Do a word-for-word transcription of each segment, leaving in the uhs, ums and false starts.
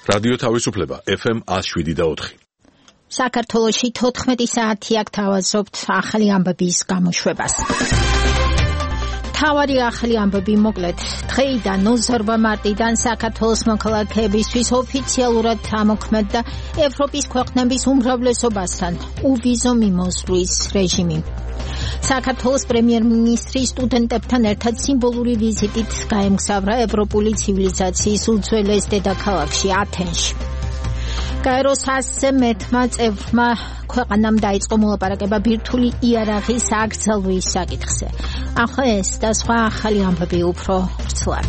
რადიო თავისუფლება ეფ ემ one oh seven point four. საქართველოში თოთხმეტი საათი აქ თავაზობთ ახალი ამბების გამოშვებას. თავარი ახალი ამბები მოკლედ. დღეიდან ოცდაორ მარტიდან საქართველოს მოქალაქეებისთვის ოფიციალურად ამოქმედდა ევროპის ქვეყნების უმრავლესობასთან უვიზო მიმოსვლის რეჟიმი. საქართველოს პრემიერ-მინისტრი სტუდენტებთან ერთად სიმბოლური ვიზიტით გაემგზავრა ევროპული ცივილიზაციის უძველეს დედაქალაქში ათენში. გაეროს ასზე მეტმა წევრმა ქვეყანამ დაიწყო მოლაპარაკება ბირთვული იარაღის აკრძალვის საკითხზე. ახლა ეს და სხვა ახალი ამბები უფრო ვრცლად.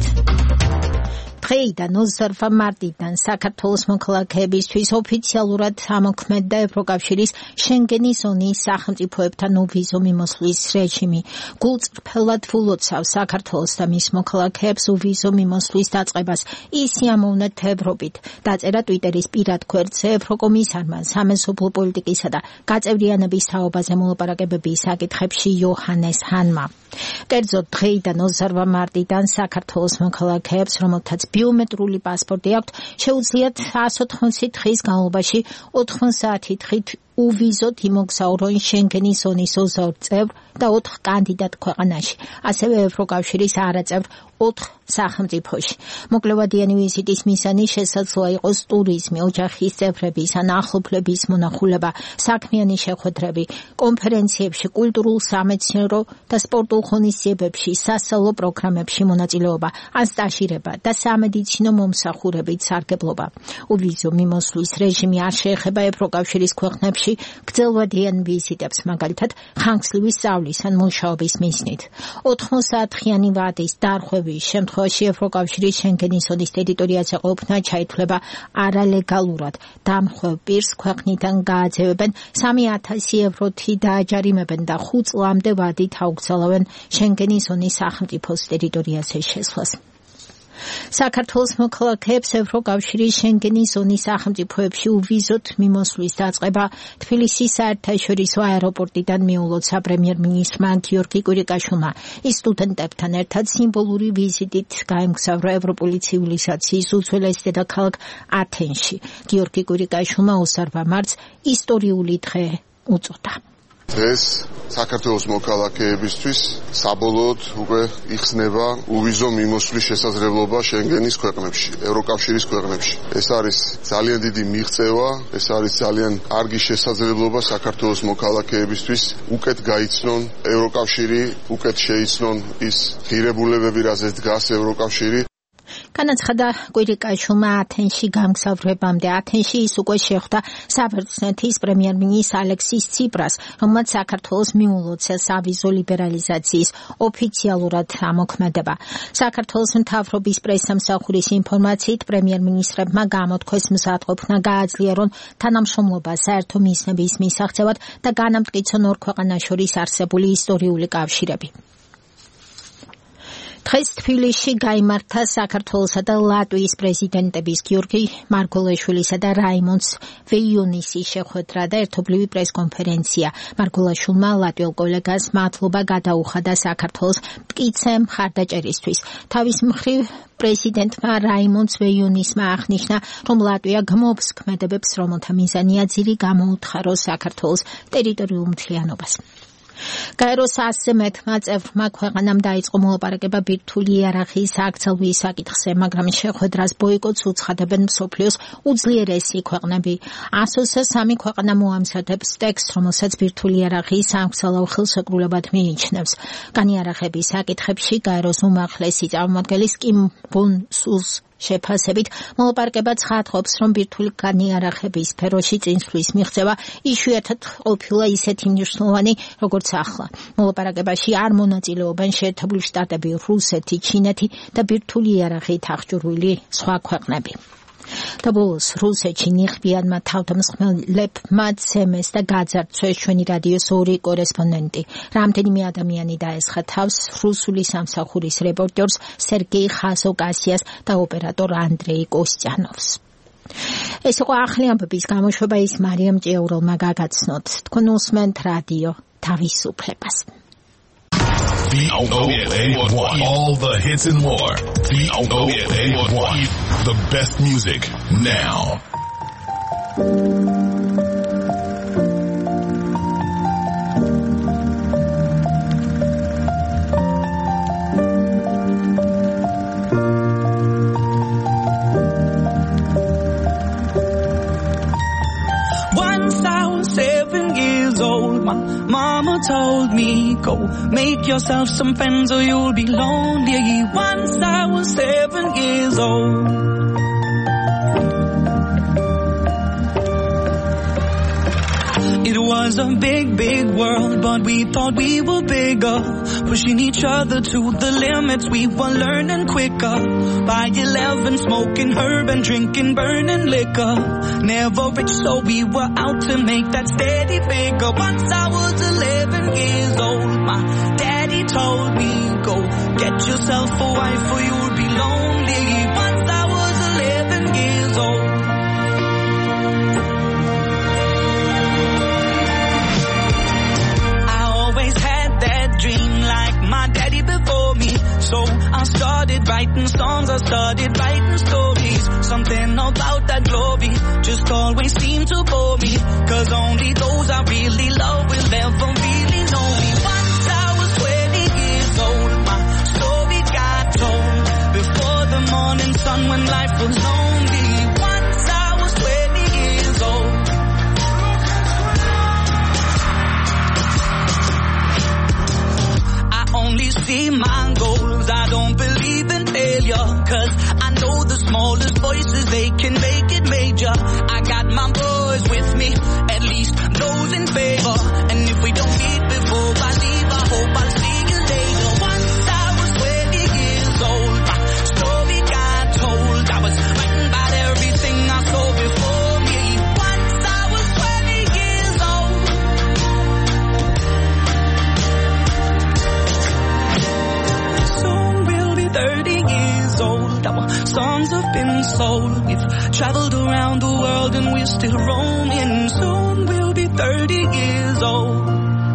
დღეიდან ოცდაორ მარტიდან საქართველოს მოქალაქეებისთვის ოფიციალურად ამოქმედდა ევროკავშირის შენგენის ზონის სახელმწიფოებთან უვიზო მიმოსვლის რეჟიმი. გულწრფელად ულოცავს საქართველოს და მის მოქალაქეებს უვიზო მიმოსვლის დაწყებას. ის იამოვნეთ ევროპით. დაწერა ტვიტერის პირად გვერდზე ევროკომისარმა სამეზობლო პოლიტიკისა და გაწევრიანების თაობაზე მოლაპარაკებების საკითხებში იოჰანეს ჰანმა. კერძოდ დღეიდან ოცდაორ მარტიდან საქართველოს მოქალაქეებს, რომელთაც ბიომეტრიული პასპორტი აქვთ, შეუძლიათ one hundred eighty დღის განმავლობაში ოთხმოცდაათი საათით უვიზოთ იმოგზაურონ შენგენის ზონის ოცდაორ წევრ და ოთხ კანდიდატ ქვეყანაში, ასევე ევროკავშირის არაწევრ ოთხ სახელმწიფოში. მოკლევადიანი ვიზიტის მიზანი შესაძლოა იყოს ტურიზმი, ოჯახის წევრების ან ახლობლების მონახულება, საქმიანი შეხვედრები, კონფერენციებში, კულტურულ, სამეცნიერო და სპორტულ ღონისძიებებში, სასწავლო პროგრამებში მონაწილეობა, ან სტაჟირება და სამედიცინო მომსახურებით სარგებლობა. უვიზო მიმოსვლის რეჟიმი არ შეეხება ევროკავშირის ქვეყნებში გრძელვადიან ვიზიტებს, მაგალითად ხანგრძლივი სწავლის ან მუშაობის მიზნით. ოთხმოცდაათი ვადის დარღვევის შემთხვევაში ევროკავშირის შენგენის ზონის ტერიტორიაზე ყოფნა ჩაითვლება არალეგალურად. დამხევ პირს ქვეყნიდან გააძევებენ სამი ათასი ევროთი დააჯარიმებენ და ხუთ წლამდე ვადით აუკრძალავენ შენგენის ზონის სახელმწიფოს ტერიტორიაზე შესვლას. საქართველოს მოქალაქეებს ევროკავშირის შენგენის ზონის სახელმწიფოებში უვიზოთ მიმოსვლის დაწყება თბილისის საერთაშორისო აეროპორტიდან მიულოცა პრემიერ-მინისტრმა გიორგი კვირიკაშვილმა. ის სტუდენტებთან ერთად სიმბოლური ვიზიტით გაემგზავრა ევროპული ცივილიზაციის უძველეს დედაქალაქ ათენში. გიორგი კვირიკაშვილმა ოცდაორ მარტს ისტორიული დღე უწოდა. დღეს საქართველოს მოქალაქეებისთვის საბოლოოდ უკვე იხსნება უვიზო მიმოსვლის შესაძლებლობა შენგენის ქვეყნებში, ევროკავშირის ქვეყნებში. ეს არის ძალიან დიდი მიღწევა, ეს არის ძალიან კარგი შესაძლებლობა საქართველოს მოქალაქეებისთვის უკეთ გაიცნონ ევროკავშირი, უკეთ შეიცნონ ის ღირებულებები, რაზეც დგას ევროკავშირი. განაცხადა კვირიკაშვილმა ათენში გამგზავრებამდე. ათენში ის უკვე შეხვდა საბერძნეთის პრემიერ-მინისტრ ალექსის ციპრას, რომელმაც საქართველოს მიულოცა სავიზო ლიბერალიზაციის ოფიციალურად ამოქმედება. საქართველოს მთავრობის პრესსამსახურის ინფორმაციით პრემიერ-მინისტრებმა გამოთქვეს მზადყოფნა გააძლიერონ თანამშრომლობა საერთო მიზნების მისაღწევად და განამტკიცონ ორ ქვეყანას შორის არსებული ისტორიული კავშირები. დღეს თბილისში გაიმართა საქართველოსა და ლატვიის პრეზიდენტების გიორგი მარგველაშვილისა და რაიმონდ ვეიონისის შეხვედრა და ერთობლივი პრესკონფერენცია. მარგველაშვილმა ლატვიელ კოლეგას მადლობა გადაუხადა საქართველოს მტკიცე მხარდაჭერისთვის. თავის მხრივ პრეზიდენტმა რაიმონდ ვეიონისმა აღნიშნა, რომ ლატვია გმობს ქმედებებს, რომელთა მიზანია ძირი გამოუთხაროს საქართველოს ტერიტორიულ მთლიანობას. გაეროს ასზე მეტმა წევრმა ქვეყანამ დაიწყო მოლაპარაკება ბირთვული იარაღის აკრძალვის საკითხზე, მაგრამ შეხვედრას ბოიკოტს უცხადებენ მსოფლიოს უძლიერესი ქვეყნები. ასოზე სამი ქვეყანა მოამზადებს ტექსტს, რომელსაც ბირთვული იარაღის აკრძალვა ხელშეკრულებად მიიჩნევს. განიარაღების საკითხებში გაეროს უმაღლესი წარმომადგენლის კიმ ბონ სუს შეფასებით მოლაპარაკება ცხადყოფს, რომ ბირთვული განიარაღების სფეროში წინსვლის მიღწევა იშვიათად ყოფილა ისეთი მნიშვნელოვანი, როგორც ახლა. მოლაპარაკებაში არ მონაწილეობენ შეერთებული შტატები, რუსეთი, ჩინეთი და ბირთვული იარაღით აღჭურვილი სხვა ქვეყნები. და ბოლოს რუსეთში ნიღბიანმა თავდამსხმელებმა ცემეს და გაძარცვეს ჩვენი რადიოს ორი კორესპონდენტი. რამდენიმე ადამიანი დაესხა თავს რუსული სამსახურის რეპორტერს სერგეი ხასოკასიას და ოპერატორ ანდრეი კოსტიანოვს. ეს იყო ახალი ამბების გამოშვება, ის მარიამ ჭიაურელმა გაგაცნოთ. თქვენ უსმენთ რადიო თავისუფლებას. V O A one. All the hits and more. V O A one. The best music now. Mama told me, go make yourself some friends or you'll be lonely. Once I was seven years old. It was a big, big world, but we thought we were bigger, pushing each other to the limits. We were learning quicker. By eleven, smoking herb and drinking burning liquor. Never rich, so we were out to make that steady figure. Once I was eleven years old, my daddy told me, go get yourself a wife or you'll be lonely. Once I was eleven years old. Dream like my daddy before me. So I started writing songs, I started writing stories. Something about that glory just always seemed to bore me. Cause only those I really love will ever really know me. Once I was twenty years old, my story got told. Before the morning sun when life was lonely. Once I was twenty years old. Only see my goals, I don't believe in failure. Cause I know the smallest voices, they can make it major. I got my boys with me, at least those in favor. And if we don't meet before I leave, I hope I'll see you later. Once I was twenty years old, my story got told. I was writing about everything I saw before me. Once I was twenty years old. thirty years old, our songs have been sold. We've traveled around the world and we're still roaming. Soon we'll be thirty years old.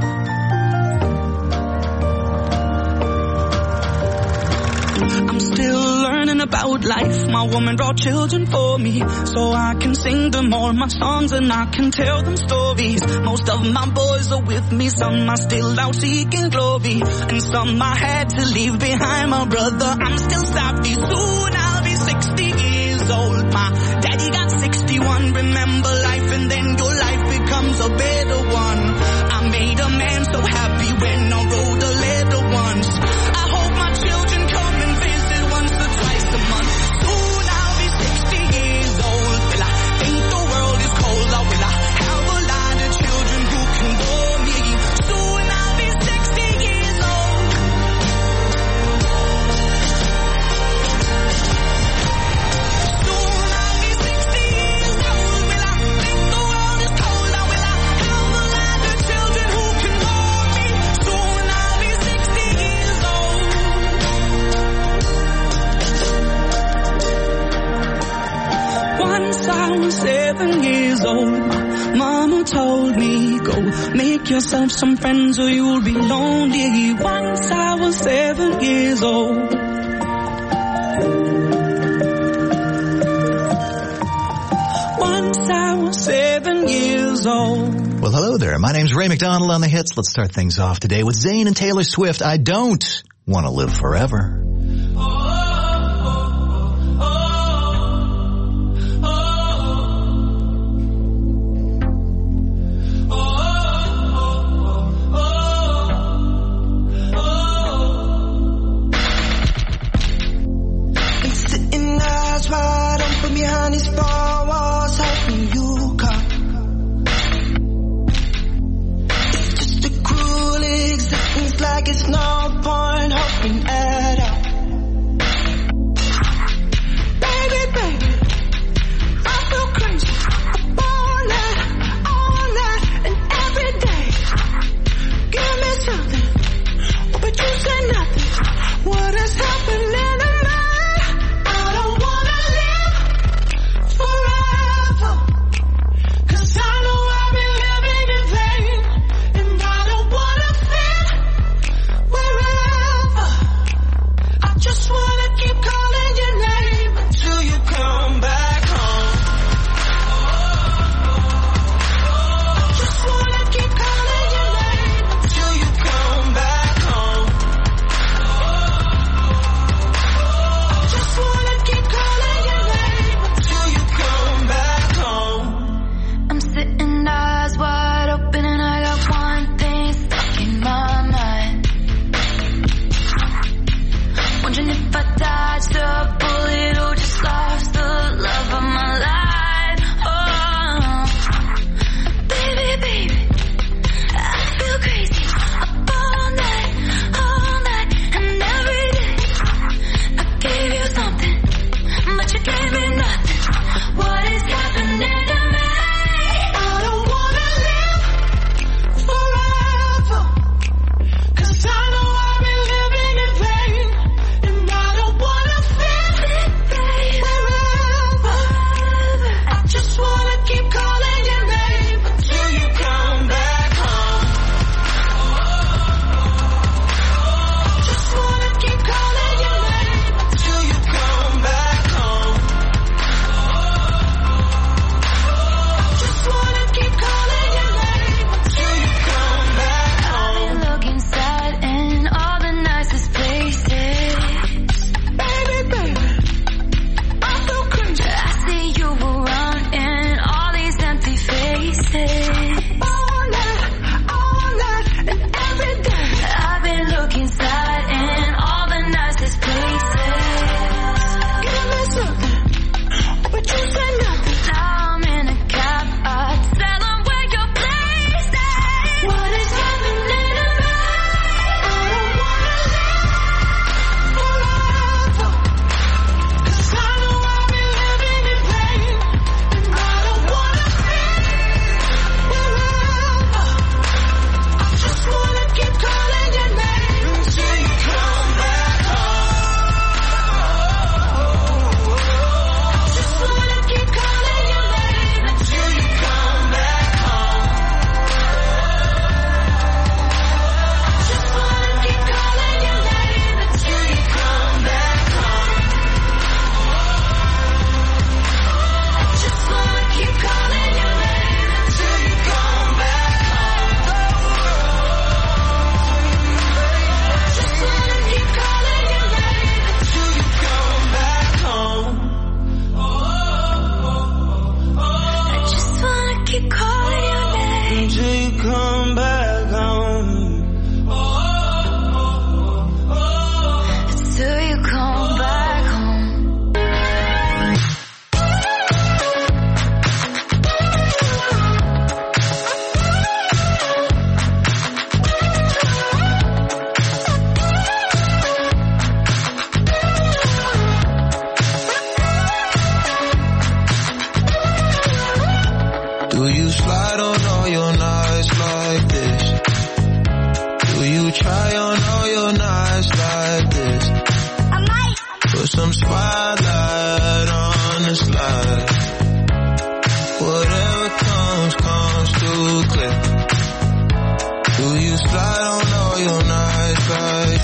I'm still learning about life. My woman brought children for me, so I can sing them all my songs and I can tell them stories. Most of my boys are with me, some are still out seeking glory, and some I had to leave behind. My brother, I'm still savvy. Soon I'll be sixty years old. My daddy got sixty-one. Remember life and then your life becomes a better one. I made a man so happy when I wrote a letter once. I hope my children come and visit once or twice a month. Soon I'll be sixty years old. Will I think the world is cold, or will I have a lot of children who can bore me? Soon I'll be sixty years old. Soon I'll be sixty years old. Will I think the world is cold, or will I have a lot of children who can bore me? Soon I'll be sixty years old. Once I was seven years old, my mama told me, go make yourself some friends or you'll be lonely. Once I was seven years old. Once I was seven years old. Well, hello there. My name's Ray McDonald on the hits. Let's start things off today with Zayn and Taylor Swift. I don't want to live forever. Behind these four walls, hoping you come. It's just a cruel existence, like it's no point hoping at all.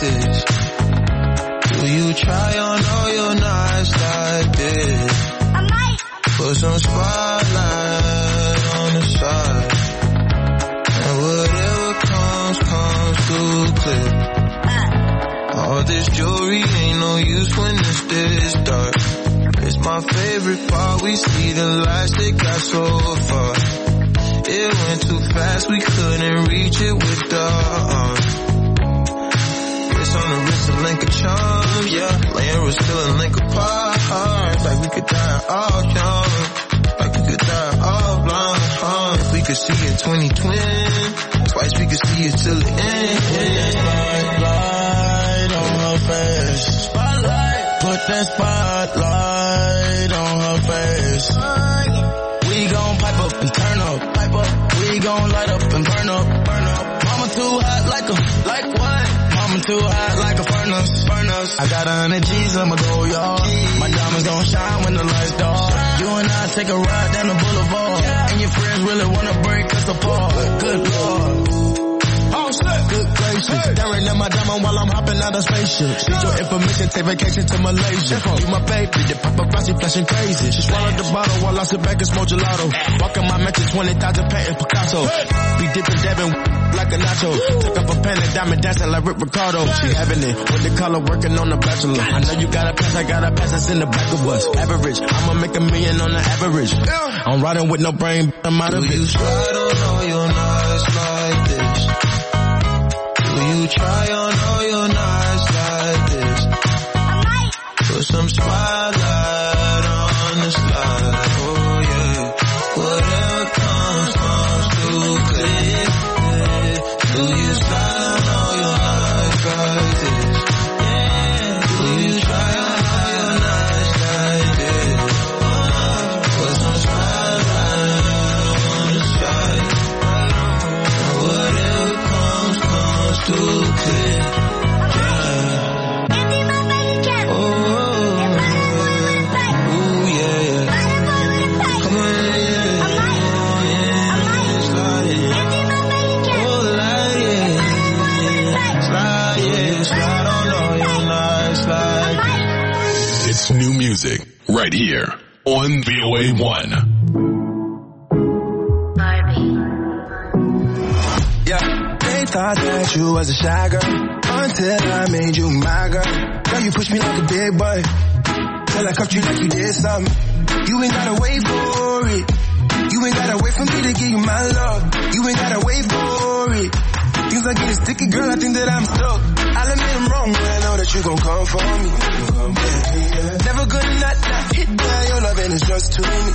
this? Do you try on all your nights like this? I might put some spotlight on the side, and whatever comes, comes through clear. All this jewelry ain't no use when it's this dark. It's my favorite part, we see the lights that got so far. It went too fast, we couldn't reach it with the arms. It's on the wrist of link of charm, yeah. Laying was still a link apart. Like we could die all young, like we could die all blind, huh? If we could see in twenty twenty, twice we could see it till the end. Spotlight on her face, spotlight. Put that spotlight on her face. We gon' pipe up and turn up, pipe up. We gon' light up and burn up, burn up. Mama too hot like a, like what? Mama too hot like a furnace, furnace. I got a hundred G's, I'ma go, y'all. My diamonds gon' shine when the lights dark. You and I take a ride down the boulevard, and your friends really wanna break us apart. Good Lord. Oh shit. Good gracious. Hey. Staring at my diamond while I'm hopping out of spaceship. Need your information, take vacation to Malaysia. You my baby, the paparazzi flashing crazy. She swallowed the bottle while I sit back and smoke gelato. Walking my mansion, twenty thousand patent Picasso. Be dipping, dabbing like a nacho. Took up a pen and diamond dancing like Rick Ricardo. She having it with the color working on the bachelor. I know you got a pass, I got a pass that's in the back of us. Average, I'ma make a million on the average. I'm riding with no brain, I'm out of it. Do you slide on all your nights like this? Do you try on all your nights like this? Put some spotlight on the slide, oh yeah. Whatever comes, comes through clear. Do you slide on all your nights like this? Do you try on all your nights like this? Put some spotlight on the slide, and whatever comes, comes through clear. New music right here on V O A one. Yeah, they thought that you was a shy girl until I made you my girl. Girl, you push me like a big boy till I cuffed you like you did something. You ain't gotta wait for it. You ain't gotta wait for me to give you my love. You ain't gotta wait for it. Things are getting sticky, girl, I think that I'm stuck. I'll admit I'm wrong, but I know that you gon' come for me. Never gonna not, not hit by your loving is just to me.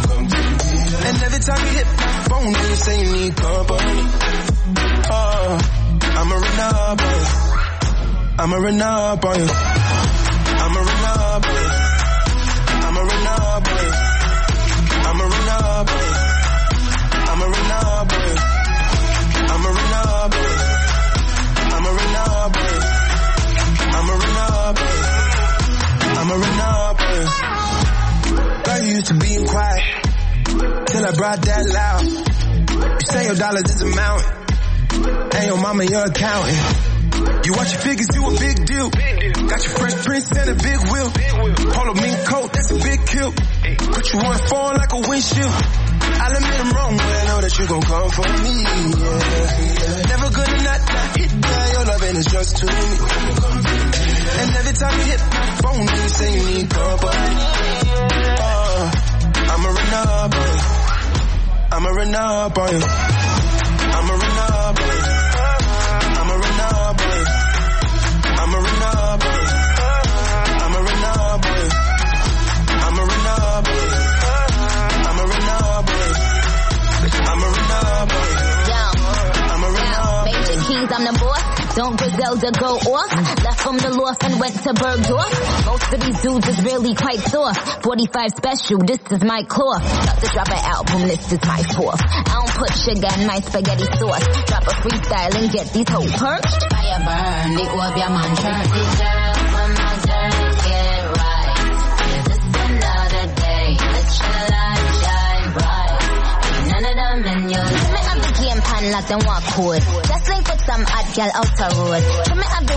And every time you hit my phone, you say you need company. Oh, I'ma run up on you. I'ma run up on you. I'ma run up on you. I'ma run up on you. I'ma run up on you. I'ma run up on you. I'ma run up on you. I'ma run up on you. I'ma run up on you. I'ma run up on you. Girl, you used to being quiet till I brought that loud. You say your dollars is a mountain, and your mama your accountant. You watch your figures, you a big deal. Got your fresh prince and a big wheel. Polo mink coat, that's a big kill. Put you on phone like a windshield. I'll admit I'm wrong, but I know that you gon' come for me, yeah. Never gonna not, not hit by your loving is just to me. And every time you hit my phone, you say you need company. Oh, I'ma run up on you. I'ma run up on you. I'ma run up on you. I'ma run up on you. I'ma run up on you. I'ma run up on you. I'ma run up on you. I'ma run up on you. I'ma run up on you. I'ma run up. Major Keys, I'm the boss. Don't Griselda go off? Left from the loft and went to Bergdorf. Most of these dudes is really quite soft. forty-five special, this is my cloth. About to drop an album, this is my fourth. I don't put sugar in my spaghetti sauce. Drop a freestyle and get these hoes perched. Fire burn, the up your man church. These girls from my dirt get right. Yeah, this another day. Let your light shine bright. Ain't none of them in your life. Pan like them walk code. Just link with some hot girl out the road. Tell me have the waist man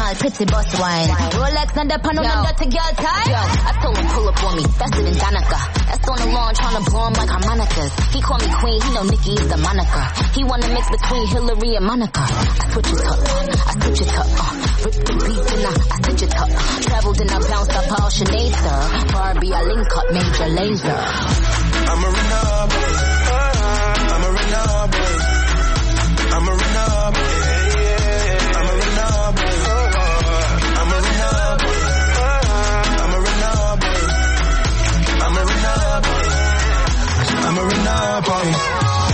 smile, pretty boss wine. Rolex and the panel and dirty girl tie. Yo, I told him pull up on me, faster than Danica. That's on the lawn trying to blow him like harmonicas. He call me queen, he know Nikki is the moniker. He wanna mix between Hillary and Monica. I switch it up, I switch it up. Uh, rip the beat and I, I switch it up. Traveled and I bounced up all Sinead, sir. Barbie, I link up Major Lazer. I'm a Renard boy. I'm a Renard boy. I'm a Renard boy. I'm a Renard boy. I'm a Renard boy. I'm a Renard boy. I'm a Renard boy. I'm a Renard boy.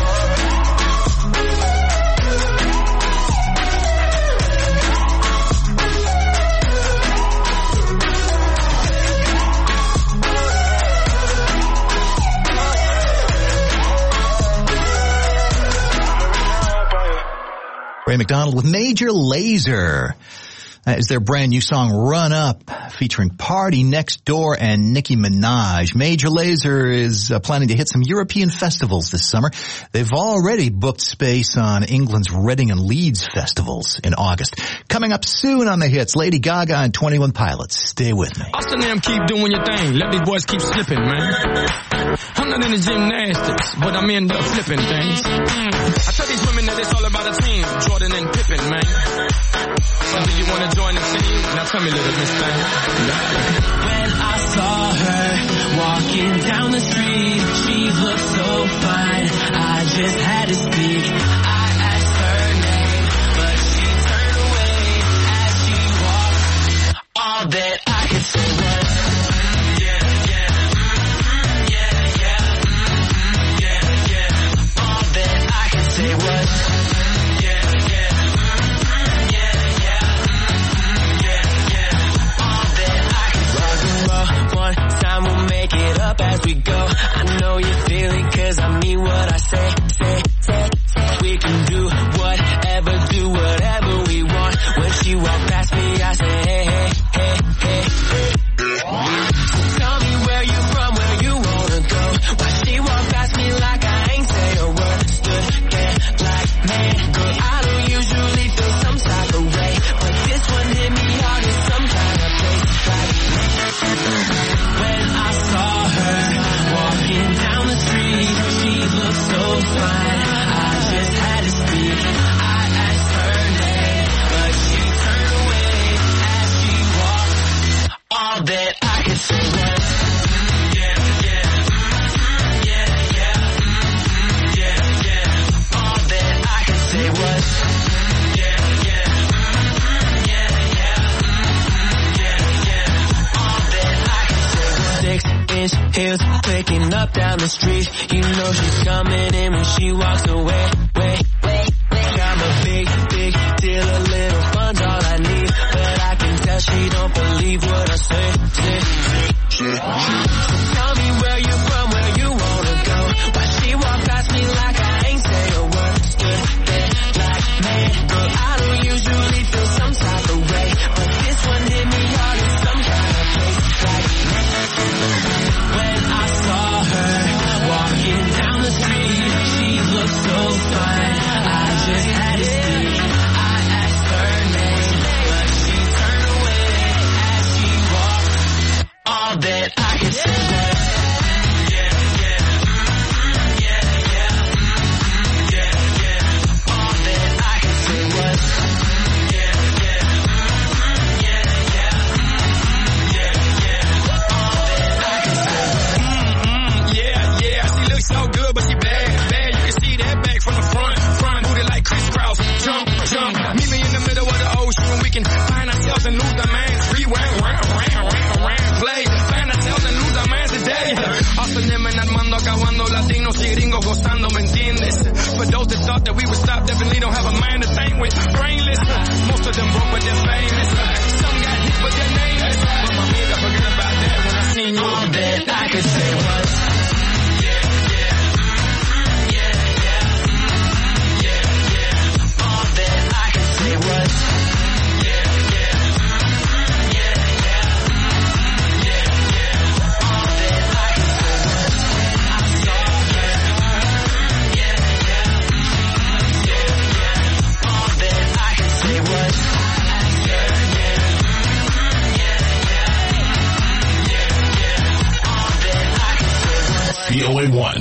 Ray McDonald with Major Lazer. That is their brand new song, Run Up, featuring Party Next Door and Nicki Minaj. Major Lazer is uh, planning to hit some European festivals this summer. They've already booked space on England's Reading and Leeds festivals in August. Coming up soon on the hits, Lady Gaga and twenty-one Pilots. Stay with me. Austin, them keep doing your thing. Let these boys keep slipping, man. I'm not into gymnastics, but I'm into flipping things. I tell these women that it's all about a team. Jordan and Pippen, man. So do you want to join the team? Now tell me, little Miss Thing. When I saw her walking down the street, she looked so fine, I just had to speak. I asked her name, but she turned away as she walked. All that I could say was, mm, yeah, yeah, mm, yeah, yeah, mm, yeah, yeah. All that I could say was, mm, yeah, yeah, mm, yeah, yeah, mm, yeah, yeah. All that I could say. Rock and roll, one time we'll make it up as we go. I know you feel it 'cause I mean what I say, say, say, say. We can do whatever, do whatever we want. When she walked past me, I say, hey, hey, hey, hey, hey. Tell me where you from, where you wanna go. Why she walked past me like I ain't say a word. Stood there like, man, girl, I don't usually feel some type of way, but this one hit me hard in some kind of place. Like, when I saw her walking down the street, she looked so fine, I just had to speak. I asked her name, but she turned away as she walked. All that I could say was, mm, yeah, yeah, mm, yeah, yeah, mm, yeah, yeah. All that I could say was, mm, yeah, yeah, mm, yeah, yeah, mm, yeah, yeah. All that I could say was, six inch heels clicking up down the street. You know she's coming in when she walks away. Wait, wait, wait. I'm a big, big deal. A little fun's all I need, but I can tell she don't believe what I say. Say, say, so tell me where you from, where you wanna go. Why she walked past me like I ain't say a word. Stood there like, man, girl, I don't usually feel some type of way, but this one hit me hard in some kind of place. Like, when I saw her walking down the street, she looked so fine, I just had to speak. I asked her name, but she turned away as she walked. All that I could say was, yeah, yeah, mm, yeah, yeah, mm, yeah, yeah. All that I could say was, yeah, yeah, mm, yeah, yeah, mm, yeah, yeah. All that I could say was, Mm-mm, yeah, yeah, she looks so good, but she bad, bad. You can see that back from the front, front. Booty like crisscross, jump, jump. Meet me in the middle of the ocean when we can find ourselves and lose our minds. Rewind, round, round, round, round, play. Find ourselves and lose our minds today. Austin, and Armando, acabando, latinos y gringos gozando, ¿me entiendes? For those that thought that we would stop, definitely don't have a mind to think with. Brainless, most of them broke, but they're famous. Some got hit, but they're nameless. But my amiga, forget about that when I seen you. all that I could say was, yeah, yeah, mm, yeah, yeah, mm, yeah, yeah. All that I could say was, yeah, yeah, mm, yeah, yeah, mm, yeah, yeah. All that I could say was, I saw her, yeah, yeah, mm, yeah, yeah. All that I could say was, I asked her name, point one.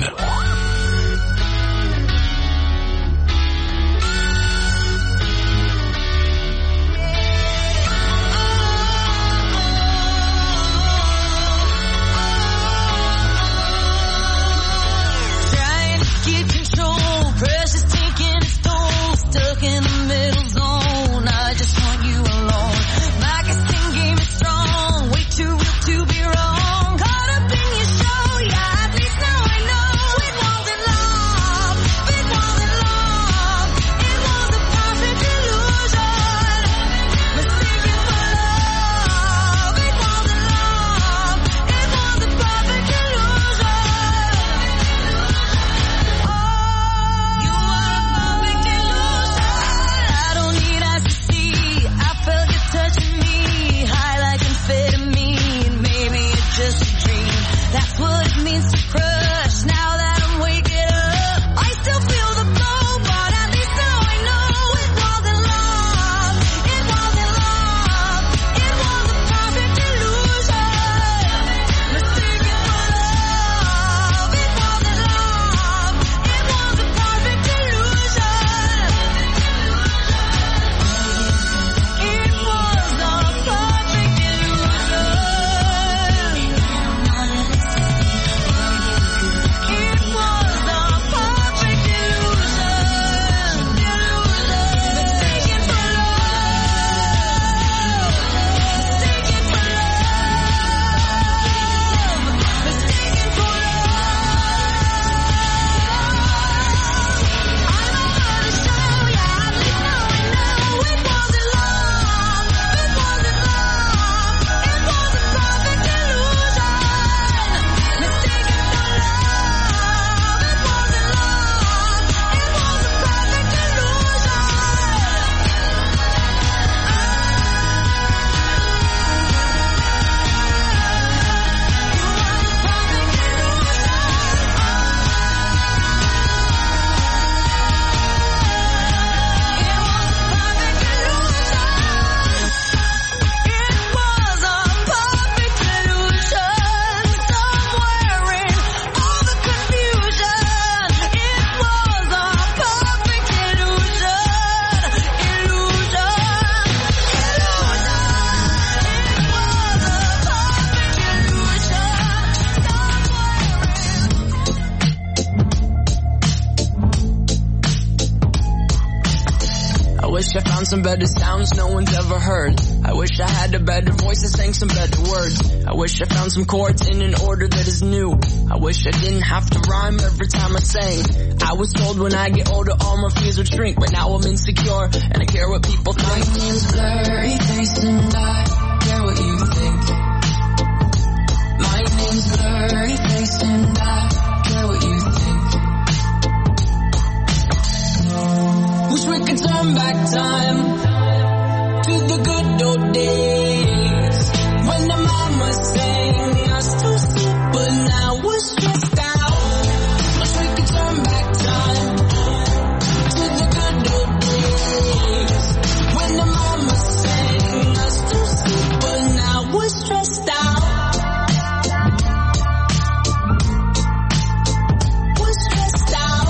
I found some better sounds no one's ever heard. I wish I had a better voice and sang some better words. I wish I found some chords in an order that is new. I wish I didn't have to rhyme every time I sang. I was told when I get older all my fears would shrink, but now I'm insecure and I care what people think. My name's blurry face and I care what you think. My name's blurry face and I care what you think. Wish we could turn back time to the good old days when the mama sang us to sleep, but now we're stressed out. Wish we could turn back time to the good old days when the mama sang us to sleep, but now we're stressed out. We're stressed out.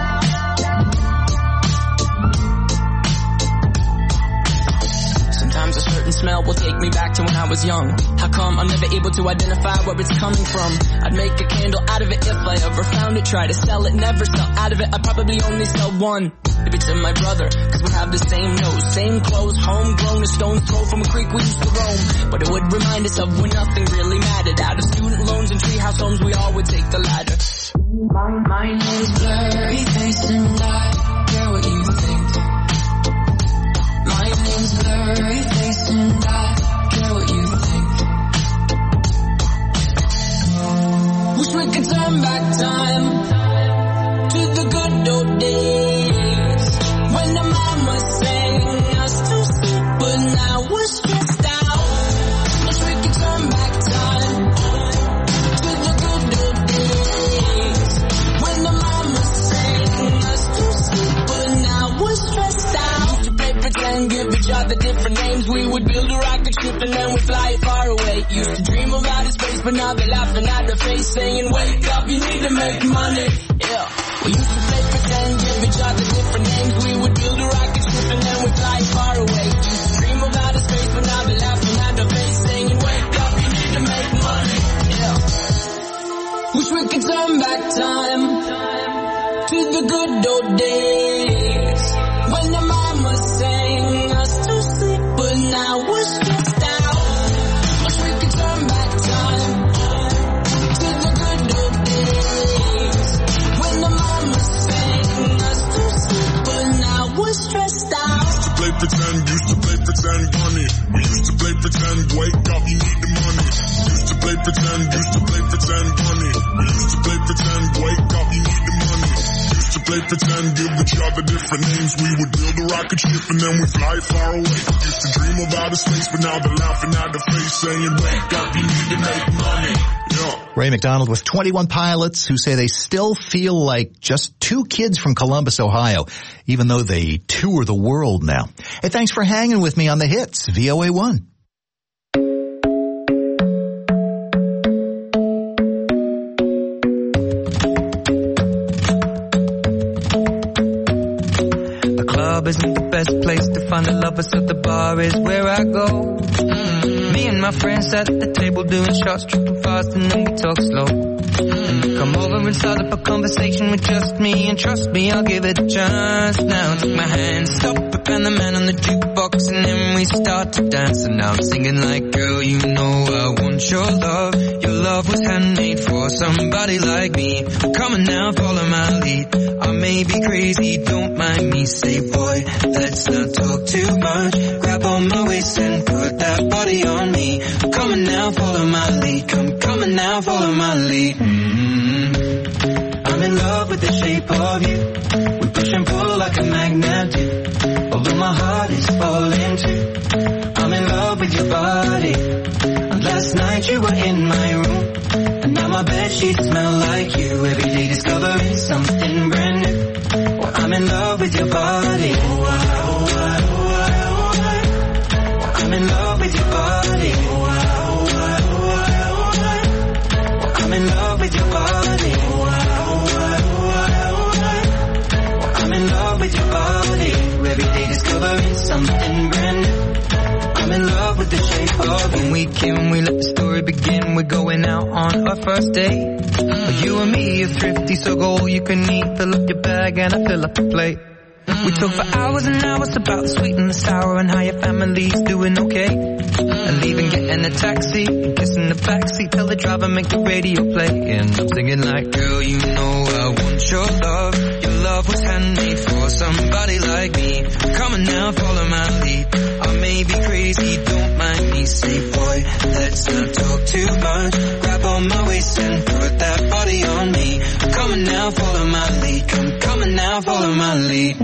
Sometimes a certain smell will take me back to when I was young. How come I'm never able to identify where it's coming from? I'd make a candle out of it if I ever found it. Try to sell it, never sell out of it. I'd probably only sell one. Maybe to my brother, cause we have the same nose, same clothes, homegrown, a stone's throw from a creek we used to roam. But it would remind us of when nothing really mattered. Out of student loans and treehouse homes, we all would take the ladder. My, my name's blurry face and I care what you think. My name's blurry face and I care what you think. Wish we could turn back time to the good old days when the mama sang us to sleep, but now we're stressed out. Wish we could turn back time to the good old days when the mama sang us to sleep, but now we're stressed out. Used to play pretend, give each other different different names. We would build a rocket ship and then we'd fly far away. Used to dream of outer space, but now they're laughing at the face, saying, wake up, you need to make money. Yeah. We used to play pretend, give each other different names. We would build a rocket ship and then we'd fly far away. Used to dream of outer space, but now they're laughing at the face, saying, wake up, you need to make money. Yeah. Wish we could turn back time to the good old days when the mama sang us to sleep, but now we're stressed out. Wish we could turn back time to the good old days when the mama sang us to sleep, but now we're stressed out. Used to play pretend, used to play pretend, money. We used to play pretend, wake up, you need the money. Used to play pretend, used to play pretend, money. We used to play pretend, wake up, you need the money. Used to play pretend, give each other different names. We would build a rocket ship and then we fly far away. Used to dream of outer space, but now they're laughing at the face, saying, wake up, you need to make money. Yeah. Ray McDonald with twenty-one Pilots, who say they still feel like just two kids from Columbus, Ohio, even though they tour the world now. Hey, thanks for hanging with me on the hits, V O A one. Isn't the best place to find the lovers, so the bar is where I go. Mm-hmm. Me and my friends at the table doing shots, tripping fast, and then we talk slow. Mm-hmm. Come over and start up a conversation with just me, and trust me, I'll give it a chance. Now take my hand, stop it, and the man on the jukebox, and then we start to dance. And now I'm singing like, girl, you know I want your love. Your love was handmade for somebody like me. Come on now, follow my lead. I may be crazy, don't mind me. Say, boy, let's not talk too much. Grab on my waist and put that body on me. Come on now, follow my lead. Come, come on now, follow my lead. Mm-hmm. I'm in love with the shape of you. We push and pull like a magnet do. Although my heart is falling too. I'm in love with your body. And last night you were in my room. And now my bedsheets smell like you. Every day discovering something brand new. Well, I'm in love with your body. Oh, I, oh, I, oh, I, oh, I. Well, I'm in love with your body. Oh, I, oh, I, oh, I, oh, I. Well, I'm in love with your body. Oh, I, oh, I, oh, I, oh, I. Well, I'm in love with your body. Every day discovering something brand new. I'm in love with the shape of when we came, we let the story begin. We're going out on our first date. Mm. You and me are thrifty, so go all you can eat. Fill up your bag and I fill up the plate. Mm. We talk for hours and hours about the sweet and the sour and how your family's doing okay. Mm. And leaving, getting a taxi, and kissing the backseat, tell the driver make the radio play. And I'm singing like, girl, you know I want your love. Your love was handmade for somebody like me. Come on now, follow my lead. I may be crazy, don't mind me. Say, boy, let's not talk too much. Grab on my waist and put that body on me. Come on now, follow my lead. Come, come on now, follow my lead.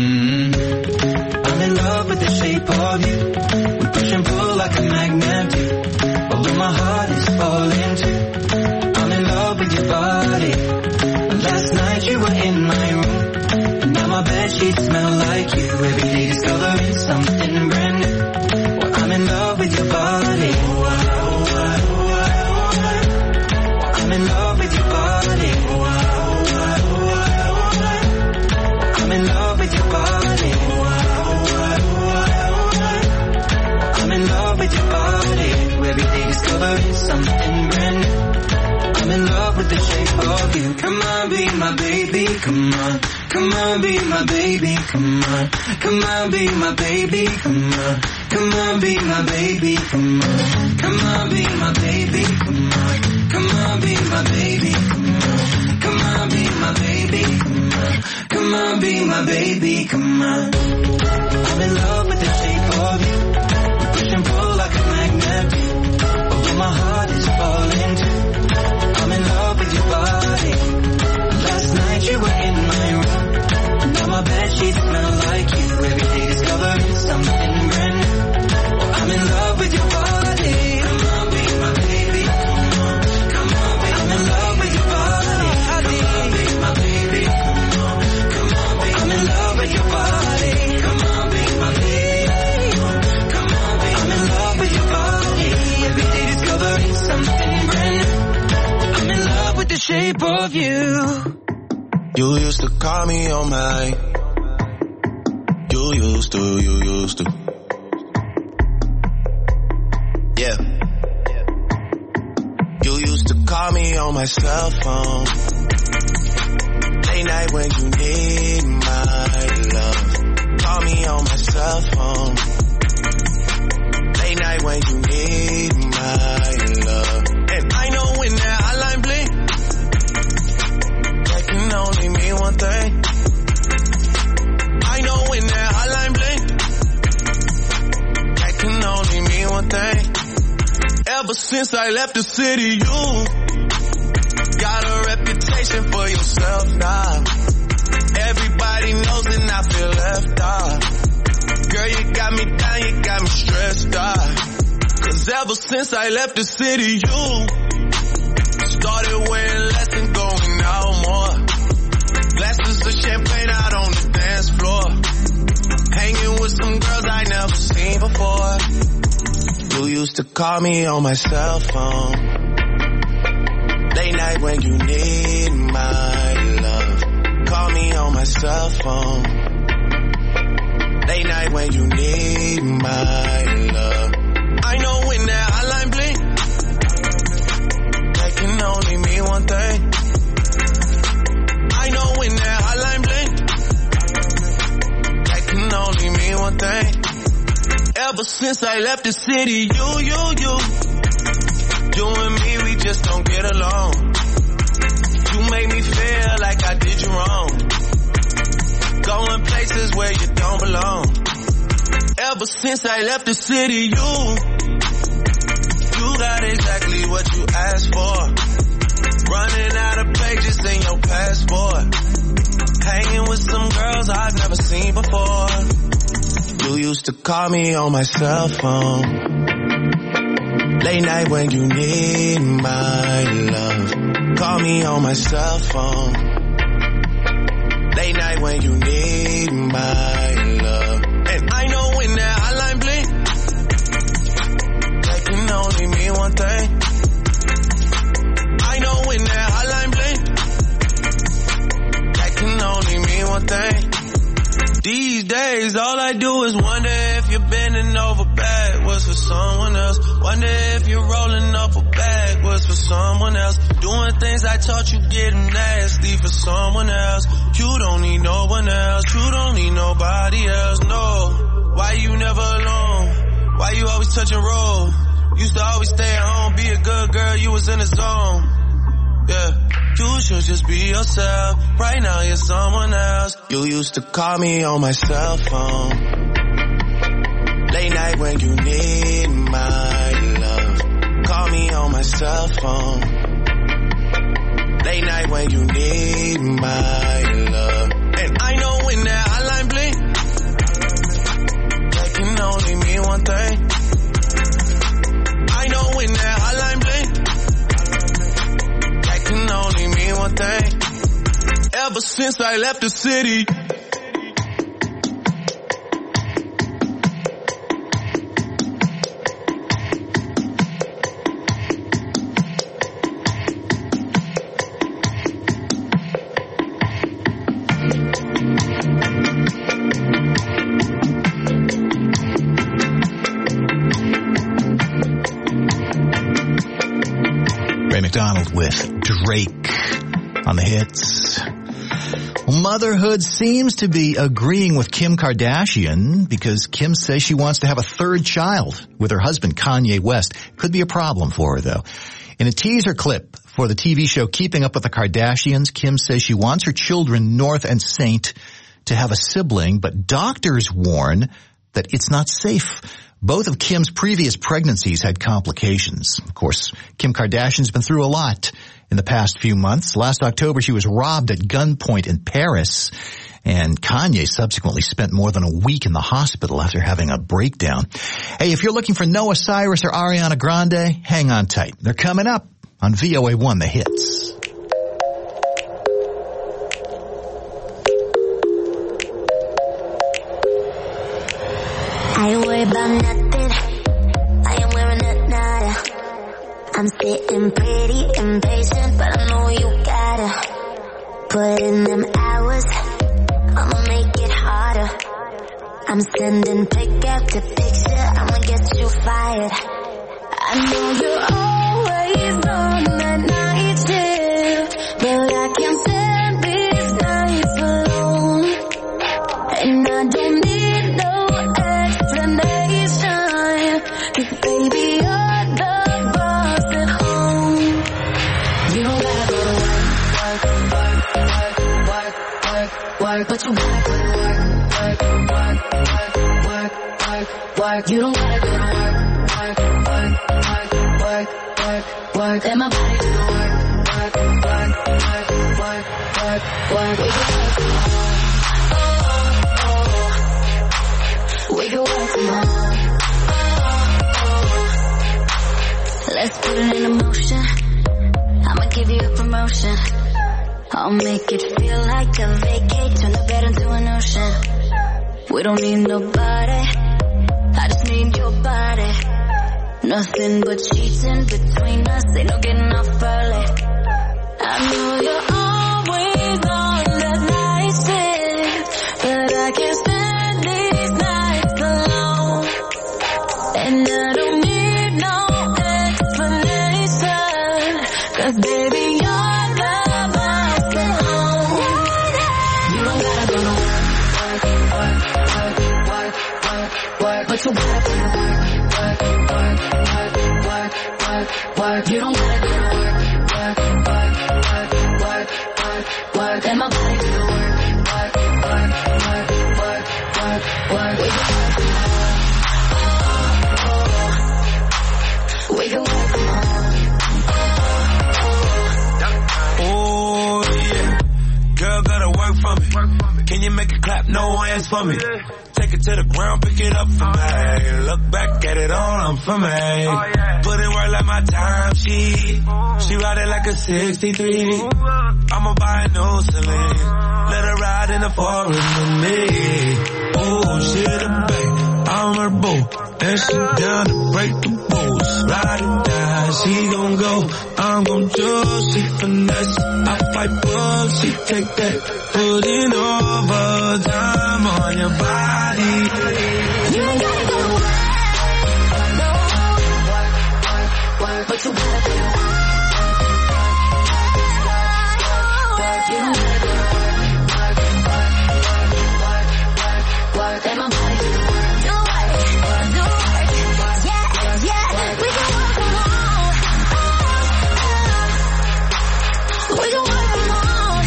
Mm-hmm. I'm in love with the shape of you. We push and pull like a magnet do. Although my heart is falling too. I'm in love with your body. Last night you were in my room. And now my bedsheets smell like you. Every day discovering something brand new. Well, I'm in love with your body. Oh, I, oh, I, oh, I, oh, I. Well, I'm in love with your body. Oh, I, oh, I, oh, I, oh, I. Well, I'm in love with your body. Oh, I, oh, I, oh, I, oh, I. Well, I'm in love with your body. Every day discovering something brand new. I'm in love with the shape of you. Come on, be my baby, come on. Come on, be my baby, come on. Come on, be my baby, come on. Come on, be my baby, come on. Come on, be my baby, come on. Come on, be my baby, come on. Come on, be my baby, come on. Come on, be my baby, come on. I'm in love with the shape of you. We push and pull like a magnet. Although my heart is falling too. I'm in love with your body. Last night you were in my room. Now my bedsheets smell like you. Every day discovering something brand new. Well, I'm in love with your body. Come on, be my baby. Come on, come on, be I'm in love with your body. Come on, be my baby. Come on, come on, be I'm in love with your body. Come on, be my baby. with your body. Every day discovering something brand new. I'm in love with the shape of you. You used to call me on my. You used to, you used to. Yeah. You used to call me on my cell phone. Late night when you need my love. Call me on my cell phone. Late night when you need my love. And I know when that hotline blink, that can only mean one thing. I know when that hotline blink, that can only mean one thing. Ever since I left the city, you got a reputation for yourself now. Everybody knows and I feel left out. Girl, you got me down, you got me stressed out. Cause ever since I left the city, you started wearing less and going out more. Glasses of champagne out on the dance floor. Hanging with some girls I never seen before. You used to call me on my cell phone. Late night when you need my love. Call me on my cell phone. Late night when you need my love. I know when that hotline blink, that can only mean one thing. I know when that hotline blink, that can only mean one thing. Ever since I left the city, you, you, you, you and me, we just don't get along. You make me feel like I did you wrong. Going places where you don't belong. Ever since I left the city, you, you got exactly what you asked for. Running out of pages in your passport. Hanging with some girls I've never seen before. You used to call me on my cell phone. Late night when you need my love. Call me on my cell phone. Late night when you need my love. And I know when that hotline blink, that can only mean one thing. I know when that hotline blink, that can only mean one thing. These days, all I do is wonder if you're bending over backwards for someone else. Wonder if you're rolling up a backwards for someone else. Doing things I taught you getting nasty for someone else. You don't need no one else. You don't need nobody else, no. Why you never alone? Why you always touch and roll? Used to always stay at home, be a good girl, you was in the zone. Yeah. You should just be yourself. Right now you're someone else. You used to call me on my cell phone. Late night when you need my love. Call me on my cell phone. Late night when you need my love. And I know when that hotline blink, that can only mean one thing. I know when that hotline blink, can only mean one thing. Ever since I left the city. Ray McDonald with Drake on the hits. Motherhood seems to be agreeing with Kim Kardashian because Kim says she wants to have a third child with her husband, Kanye West. Could be a problem for her, though. In a teaser clip for the T V show Keeping Up with the Kardashians, Kim says she wants her children, North and Saint, to have a sibling, but doctors warn that it's not safe. Both of Kim's previous pregnancies had complications. Of course, Kim Kardashian's been through a lot in the past few months. Last October, she was robbed at gunpoint in Paris, and Kanye subsequently spent more than a week in the hospital after having a breakdown. Hey, if you're looking for Noah Cyrus or Ariana Grande, hang on tight. They're coming up on V O A one, The Hits. I worry about nothing. I I'm sitting pretty impatient, but I know you gotta put in them hours. I'ma make it harder. I'm sending pic after picture, I'ma get you fired. I know you're always on that night shift, but I can't stand these nights alone. And I don't need no explanation, 'cause baby you're the boss at home. You don't gotta go to work, work, work, work, work, work, but you gotta go to work, work, work, work, work, work, work. You don't gotta go to work, work, work, work, work, work, work. Let my body do the work, work, work, work, work, work, work. We can work from home. Oh, oh, oh. We can work from home. Oh, oh. Let's put it in motion. I'ma give you a promotion. I'll make it feel like a vacate, turn the bed into an ocean. We don't need nobody, I just need your body. Nothing but cheating between us, ain't no getting off early. I know you're always on that night shift, but I can't stand these nights alone. And I don't need no explanation, 'cause baby you're the boss at home. You don't gotta go to work, work, work, work, work, work, work, but you gotta go to work, work, work, work, work, work, work. You don't gotta go to work, work, work, work, work, work, work. Let my body do the work, work, work, work, work, work, work. We can work from home. Oh, oh. We can work from home. Oh yeah, girl gotta work for me. Can you make it clap? No hands for me. Take it to the ground, pick it up for me. Look back at it all, I'm for me. Put in work like my time sheet. She ride it like a sixty-three. I'ma buy a new Celine. Let her ride in the forest with me. Oh, she the babe, I'm her boo. And she down to break the rules. Ride it down, she gon' go. I'm gon' do, she finesse. I fight bugs, she take that. Putting overtime on your body. You ain't gotta go to work, no, work, work, work, but you gotta go to work, work, you don't gotta go to work, work, work, work, work, work, let my body do the work, do work, do work, yeah, yeah, we can work from home, we can work from home,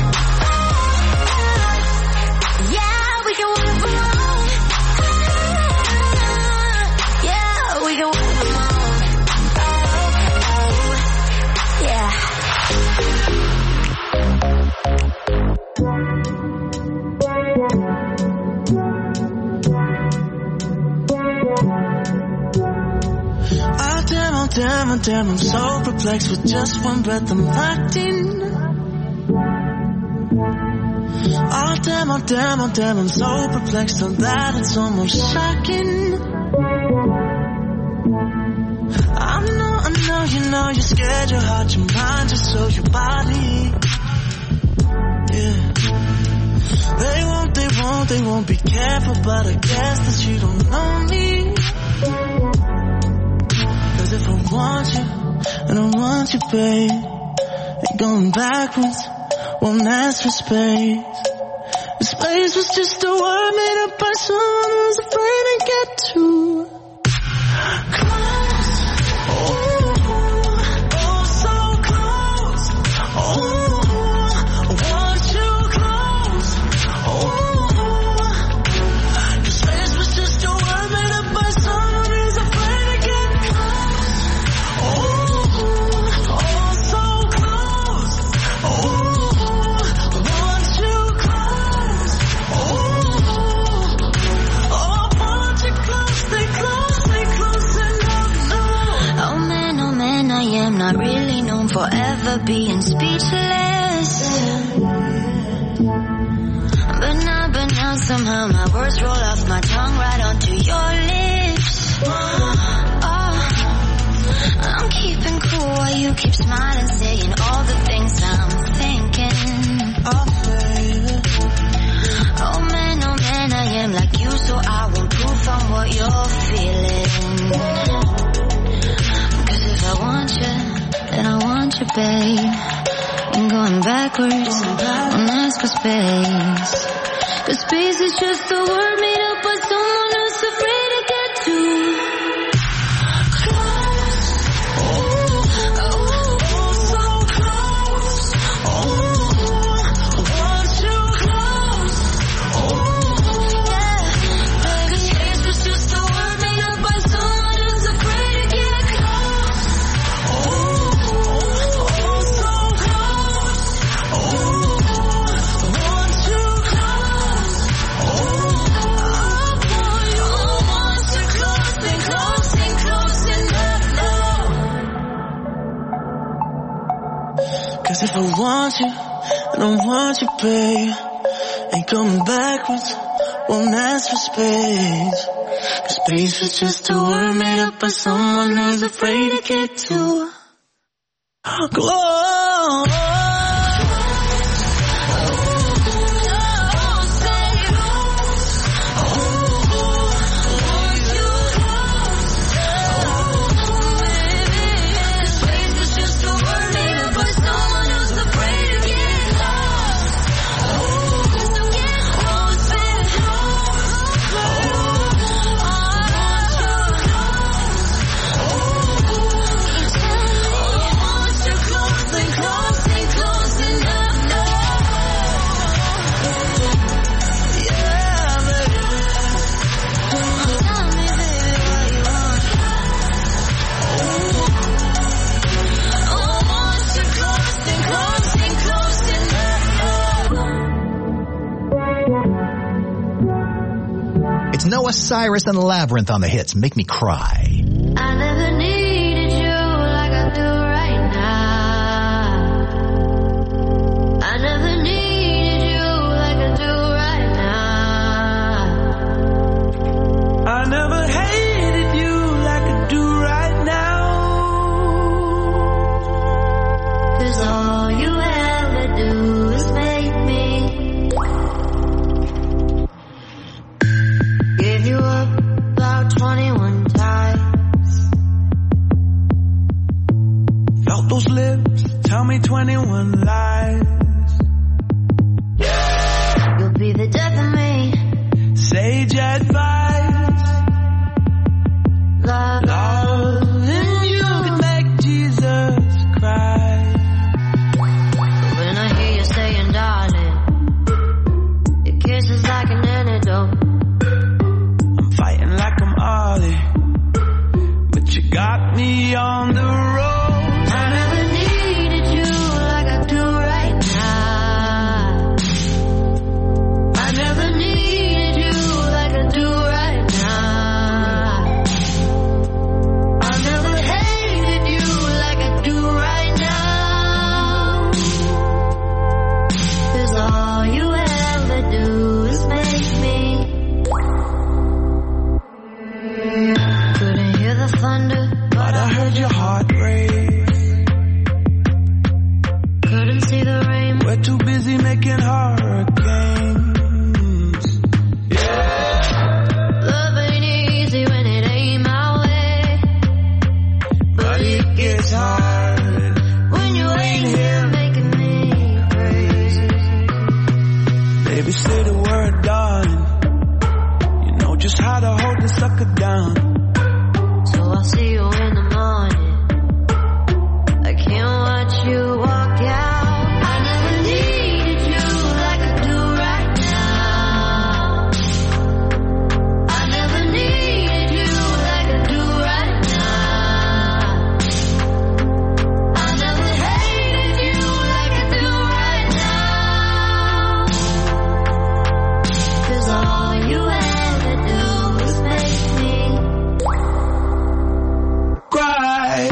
yeah, we can work from home. Damn, oh damn, I'm so perplexed. With just one breath I'm locked in. Oh damn, oh damn, oh damn, I'm so perplexed. So that it's almost shocking. I know, I know, you know you're scared. Your heart, your mind, just so your body. Yeah. They won't, they won't, they won't be careful, but I guess that you don't know me. Cause if I want you, and I want you, babe, ain't going backwards, won't ask for space. This place was just a word made up by someone who's afraid to get too close. Oh, oh, so close. Oh, I want you close. Oh, this place was just a word made up by someone who's afraid to get close. Oh, oh, so close. Oh, I want you close. Oh, oh, I want you close. Stay close, stay close enough. No. Oh man, oh man, I am not really known for ever being speechless. But now, but now somehow my words roll off my tongue right onto your lips. Oh, I'm keeping cool smiling, saying all the things I'm thinking. Oh, baby. Oh man, oh man, I am like you, so I won't prove I'm what you're feeling. Cause if I want you, then I want you, babe. And going backwards, don't ask for space. Cause space is just a word made up by someone who's afraid to get too close. Oh, oh, oh, so close. Oh, want you close. Oh, yeah. Cause space was just a word made up by someone who's afraid to get close. Oh, oh, so close. Oh, want you close. Cause if I want you, I don't want you, babe. Ain't coming backwards, won't ask for space. Cause space was just a word made up by someone who's afraid to get too close. Noah Cyrus and Labyrinth on the hits. Make me cry. I never needed you like I do right now. I never needed you like I do right now. I never hated you like I do right now. Cause all you ever do is make me give you up about twenty-one times. Felt those lips tell me twenty-one lies. You'll be the death of me. Sage advice. Love, loving you can make Jesus cry. When I hear you saying darling, your kiss is like an antidote. Fighting like I'm Ollie, but you got me on the road. I never needed you like I do right now. I never needed you like I do right now. I never hated you like I do right now. Cause all you ever do is make me couldn't hear the thunder, but I heard your heart race. Couldn't see the rain. We're too busy making hurricanes. Yeah. Love ain't easy when it ain't my way, but it gets hard when you ain't here making me crazy. Baby, say the word, darling. You know just how to hold the sucker down. So I'll see you in the morning. I can't watch you walk out. I never needed you like I do right now. I never needed you like I do right now. I never hated you like I do right now. Cause all you ever do is make me cry.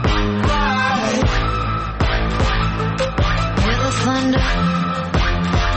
hear the thunder,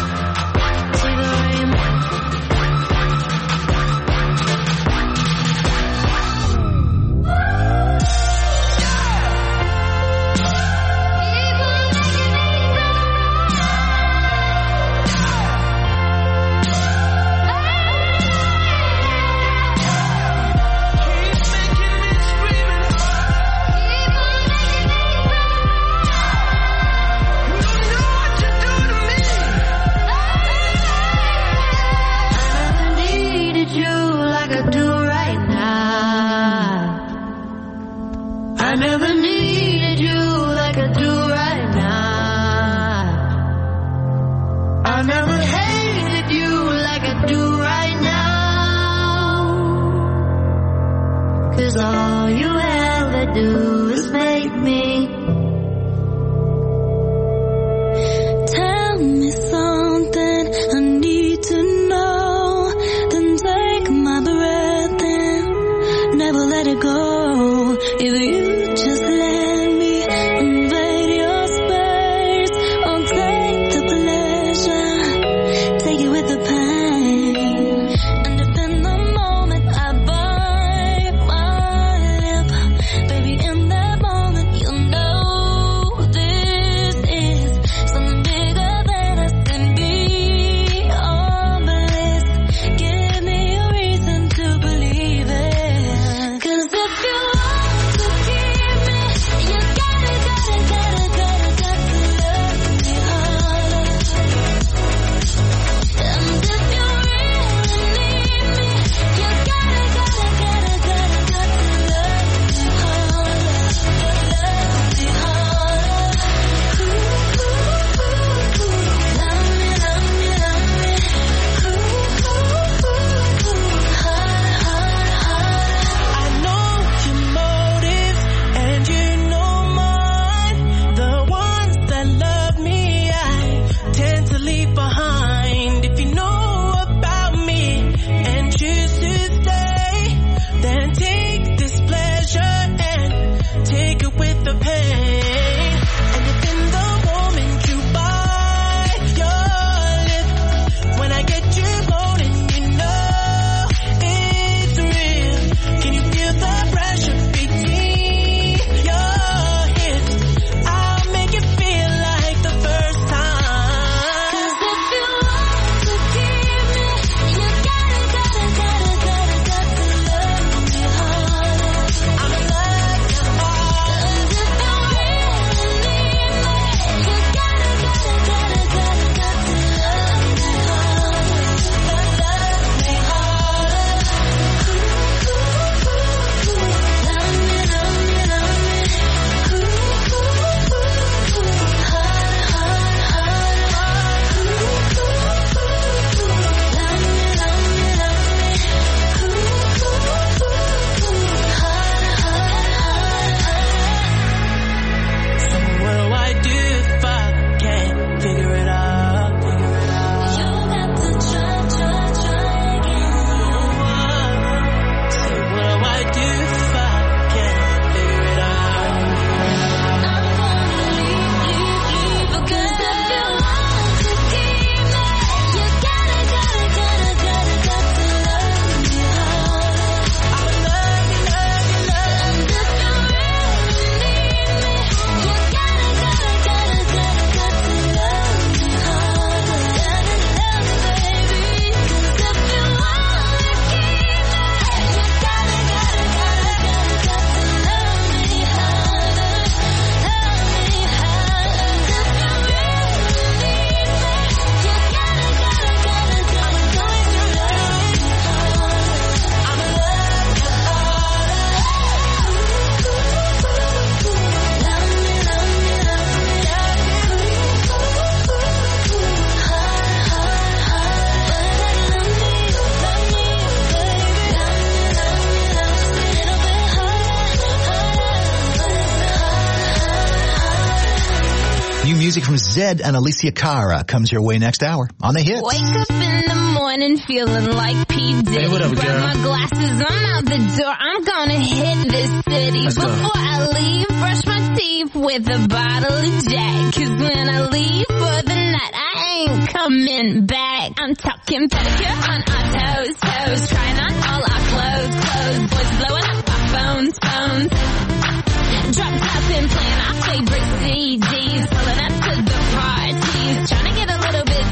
New music from Zed and Alicia Cara comes your way next hour on The Hits. Wake up in the morning feeling like P. Diddy. Hey, what up, Grab girl? my glasses, I'm out the door. I'm gonna hit this city. Let's go. Before I leave, brush my teeth with a bottle of Jack. Cause when I leave for the night, I ain't coming back. I'm talking pedicure on our toes, toes. Trying on all our clothes, clothes. Boys blowing up our phones, phones. Drop top and playing our favorite C Ds. Pulling up to the parties. Trying to get a little bit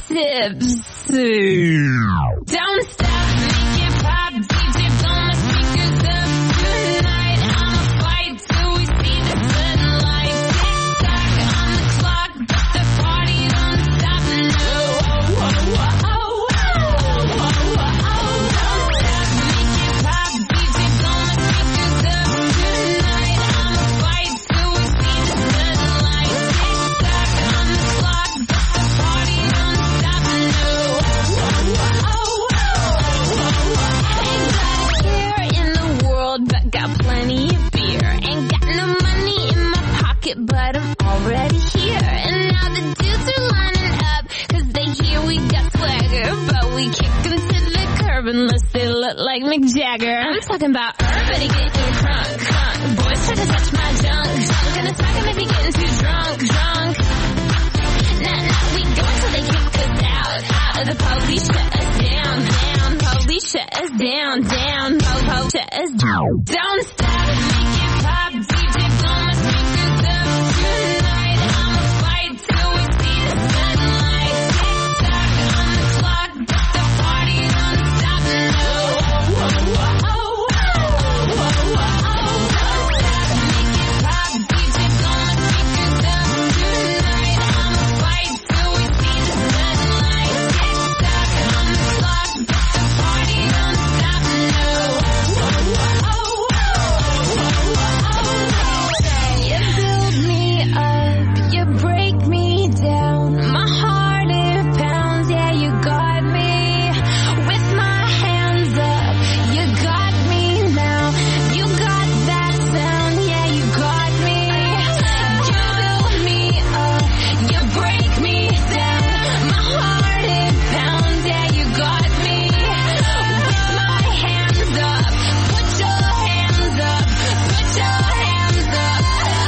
tipsy. Don't stop, make it pop. D J blow my speakers up tonight. I'ma fight till we see the sunlight. Tick tock on the clock, but the party don't stop. No, oh, oh, oh, oh, oh, oh, oh, oh. Don't stop, make it pop. D J blow my speakers up tonight. I'ma fight till we see the sunlight. Tick tock on the clock, but the party don't stop. No, oh, oh, oh, oh, oh, oh. Ain't got a care in the world, but got plenty of beer. Ain't got no money in my pocket, but I'm already here. And now the dudes are lining up, cause they hear we got swagger. But we kick them to the curb unless they look like Mick Jagger. I'm talking about everybody getting crunk, crunk. Boys try to touch my junk, junk. And it's not gonna be getting too drunk, drunk. Nah, nah, we go until they kick us out, out. The police shut us down, down. Police shut us down, down. Po, po, shut us down. Don't stop, make it pop. D J blow my speakers up tonight. I'ma fight till we see the sunlight. Tick tock on the clock, but the party don't stop. No, oh, oh, oh, oh, oh, oh, oh, oh. Don't stop, make it pop. D J blow my speakers up tonight. I'ma fight till we see the sunlight. Tick tock on the clock, but the party don't stop. No, oh, oh, oh, oh, oh, oh, oh. You build me up, you break me down. My heart it pounds, yeah, you got me. With my hands up, you got me now. You got that sound, yeah, you got me. You build me up, you break me down. My heart it pounds, yeah, you got me. With my hands up, put your hands up, put your hands up.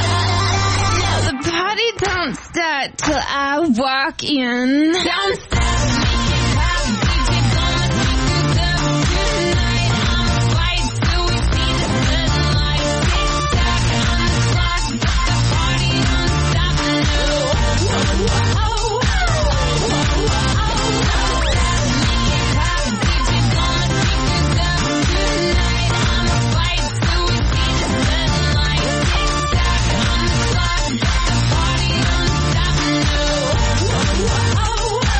Now the party don't start till I walk in. Don't stop, make it pop. D J blow my speakers up tonight. I'ma fight till we see the sunlight. Tick tock on the clock, but the party don't stop. No, oh, oh, oh, oh, oh, oh, oh. Don't stop, make it pop. D J blow my speakers up tonight. I'ma fight till we see the sunlight. Tick tock on the clock, but the party don't stop. No, oh, oh, oh, oh, oh, oh, oh.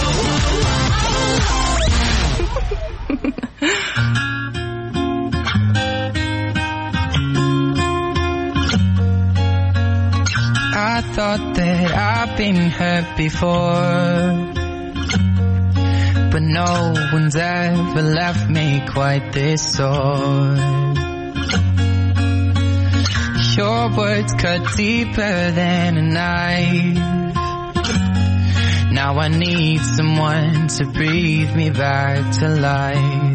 I thought that I've been hurt before, but no one's ever left me quite this sore. Your words cut deeper than a knife. Now I need someone to breathe me back to life.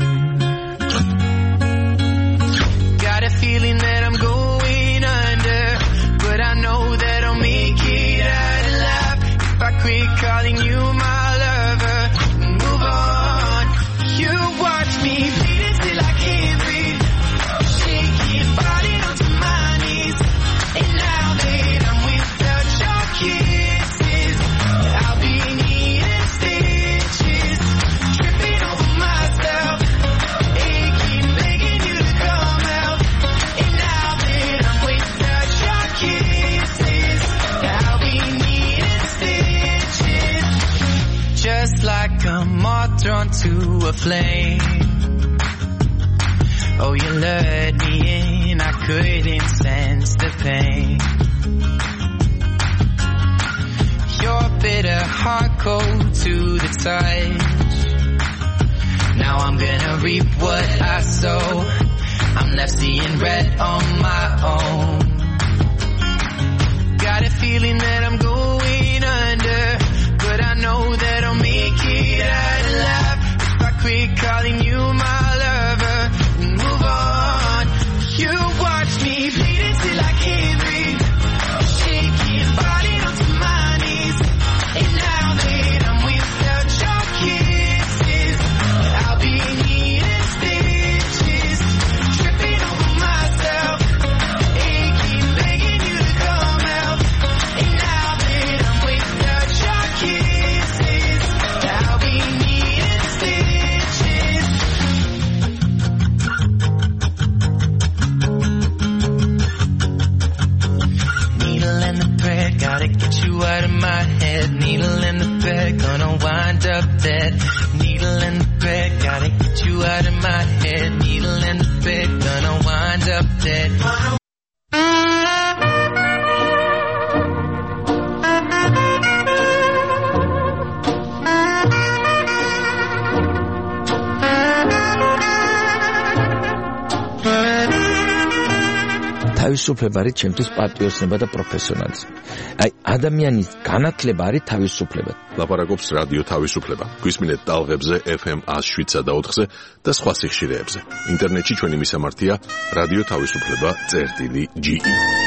Got a feeling that I'm going under, but I know that I'll make it out alive if I quit calling you my lover and move on. You watch me bleed until I can't breathe, shaking, falling onto my knees. And now that I'm without your kisses, I'll be needing stitches, tripping over myself, aching, begging you to come out. And now that I'm without your kisses, I'll be needing stitches, just like a moth drawn to a flame. Oh, you lured me in, I couldn't sense the pain. Your bitter heart cold to the touch. Now I'm gonna reap what I sow. I'm left seeing red on my own. Got a feeling that I'm going my head. Needle in the bed, gonna wind up dead. Needle in the bed, gotta get you out of my head. Needle in the bed, gonna wind up dead. თავისუფლება არის ჩემთვის პატრიოტიზმი და პროფესიონალიზმი. აი, ადამიანის განათლება არის თავისუფლება. ლაპარაკობს რადიო თავისუფლება. გვისმინეთ ტალღებზე ეფ ემ one oh seven point four-ზე და სხვა სიხშირეებზე. ინტერნეტში ჩვენი მისამართია რადიო თავისუფლება წერტილი ჯი ი.